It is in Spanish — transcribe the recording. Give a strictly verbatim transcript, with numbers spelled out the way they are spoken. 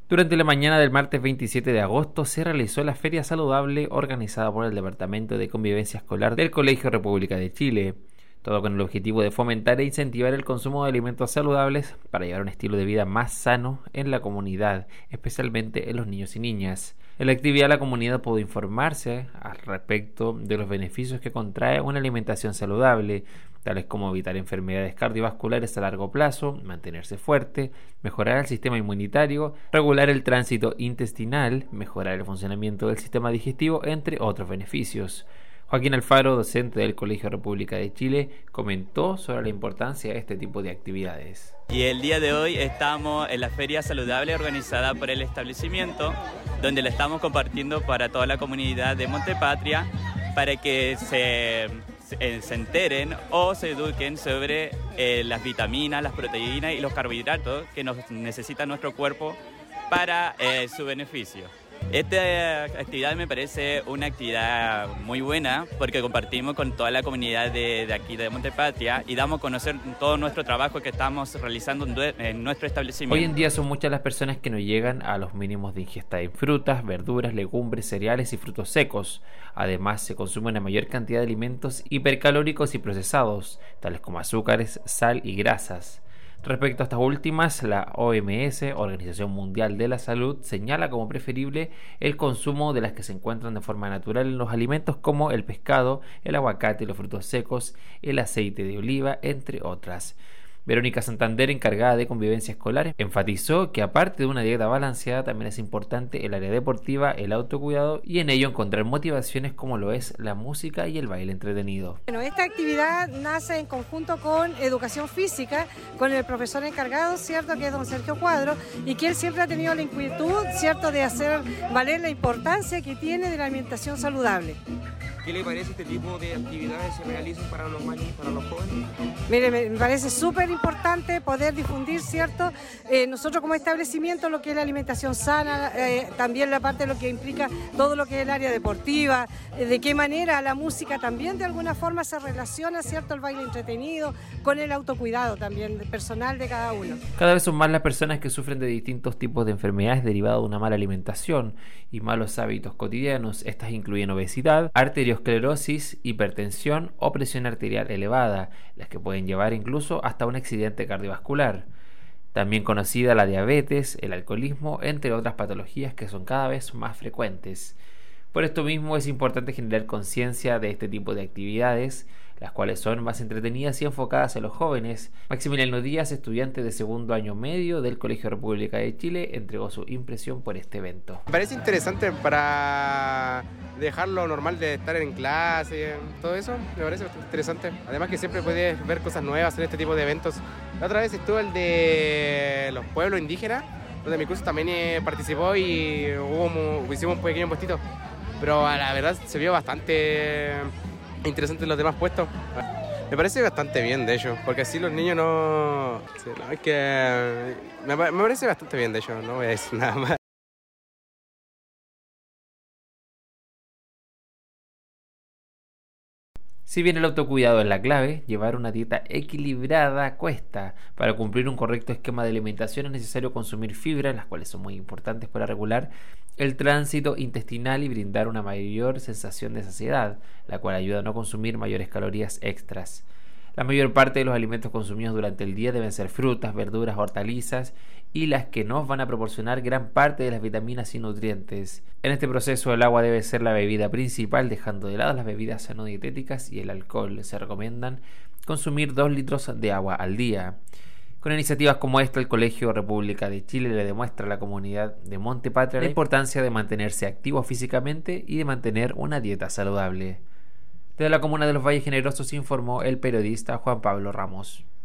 Durante la mañana del martes veintisiete de agosto se realizó la Feria Saludable organizada por el Departamento de Convivencia Escolar del Colegio República de Chile, todo con el objetivo de fomentar e incentivar el consumo de alimentos saludables para llevar un estilo de vida más sano en la comunidad, especialmente en los niños y niñas. En la actividad la comunidad pudo informarse al respecto de los beneficios que contrae una alimentación saludable, tales como evitar enfermedades cardiovasculares a largo plazo, mantenerse fuerte, mejorar el sistema inmunitario, regular el tránsito intestinal, mejorar el funcionamiento del sistema digestivo, entre otros beneficios. Joaquín Alfaro, docente del Colegio República de Chile, comentó sobre la importancia de este tipo de actividades. Y el día de hoy estamos en la Feria Saludable organizada por el establecimiento, donde la estamos compartiendo para toda la comunidad de Montepatria, para que se, se, se enteren o se eduquen sobre eh, las vitaminas, las proteínas y los carbohidratos que nos necesita nuestro cuerpo para eh, su beneficio. Esta actividad me parece una actividad muy buena porque compartimos con toda la comunidad de, de aquí de Montepatria y damos a conocer todo nuestro trabajo que estamos realizando en, en nuestro establecimiento. Hoy en día son muchas las personas que no llegan a los mínimos de ingesta en frutas, verduras, legumbres, cereales y frutos secos. Además, se consume una mayor cantidad de alimentos hipercalóricos y procesados, tales como azúcares, sal y grasas. Respecto a estas últimas, la O M S, Organización Mundial de la Salud, señala como preferible el consumo de las que se encuentran de forma natural en los alimentos como el pescado, el aguacate, los frutos secos, el aceite de oliva, entre otras. Verónica Santander, encargada de convivencia escolar, enfatizó que aparte de una dieta balanceada también es importante el área deportiva, el autocuidado y en ello encontrar motivaciones como lo es la música y el baile entretenido. Bueno, esta actividad nace en conjunto con educación física, con el profesor encargado, cierto, que es don Sergio Cuadro, y que él siempre ha tenido la inquietud, cierto, de hacer valer la importancia que tiene de la alimentación saludable. ¿Qué le parece este tipo de actividades se realizan para los niños, para los jóvenes? Mire, me parece súper importante poder difundir, ¿cierto? Eh, nosotros como establecimiento lo que es la alimentación sana, eh, también la parte de lo que implica todo lo que es el área deportiva, eh, de qué manera la música también de alguna forma se relaciona, ¿cierto? El baile entretenido, con el autocuidado también personal de cada uno. Cada vez son más las personas que sufren de distintos tipos de enfermedades derivadas de una mala alimentación y malos hábitos cotidianos. Estas incluyen obesidad, arteriosclerosis, hipertensión o presión arterial elevada, las que pueden llevar incluso hasta un accidente cardiovascular. También conocida la diabetes, el alcoholismo, entre otras patologías que son cada vez más frecuentes. Por esto mismo es importante generar conciencia de este tipo de actividades, las cuales son más entretenidas y enfocadas a los jóvenes. Maximiliano Díaz, estudiante de segundo año medio del Colegio República de Chile, entregó su impresión por este evento. Me parece interesante para dejar lo normal de estar en clase, todo eso, me parece bastante interesante. Además que siempre puedes ver cosas nuevas en este tipo de eventos. La otra vez estuvo el de los pueblos indígenas, donde mi curso también eh, participó y hubo, hicimos un pequeño puestito. Pero a la verdad se vio bastante interesante los demás puestos. Me parece bastante bien, de hecho, porque así los niños no... Sí, no es que... Me, me parece bastante bien, de hecho, no voy a decir nada más. Si bien el autocuidado es la clave, llevar una dieta equilibrada cuesta. Para cumplir un correcto esquema de alimentación es necesario consumir fibras, las cuales son muy importantes para regular el tránsito intestinal y brindar una mayor sensación de saciedad, la cual ayuda a no consumir mayores calorías extras. La mayor parte de los alimentos consumidos durante el día deben ser frutas, verduras, hortalizas y las que nos van a proporcionar gran parte de las vitaminas y nutrientes. En este proceso el agua debe ser la bebida principal, dejando de lado las bebidas no dietéticas y el alcohol. Se recomiendan consumir dos litros de agua al día. Con iniciativas como esta, el Colegio República de Chile le demuestra a la comunidad de Montepatria la importancia de mantenerse activo físicamente y de mantener una dieta saludable. Desde la comuna de Los Valles Generosos informó el periodista Juan Pablo Ramos.